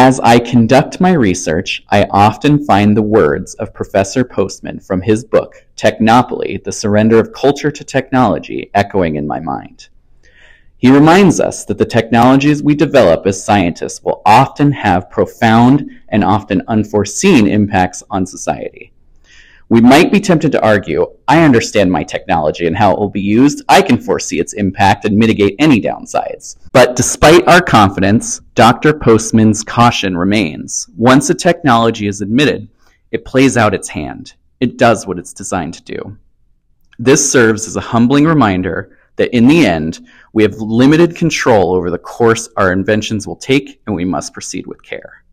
As I conduct my research, I often find the words of Professor Postman from his book, Technopoly, The Surrender of Culture to Technology, echoing in my mind. He reminds us that the technologies we develop as scientists will often have profound and often unforeseen impacts on society. We might be tempted to argue, I understand my technology and how it will be used. I can foresee its impact and mitigate any downsides. But despite our confidence, Dr. Postman's caution remains. Once a technology is admitted, it plays out its hand. It does what it's designed to do. This serves as a humbling reminder that in the end, we have limited control over the course our inventions will take, and we must proceed with care.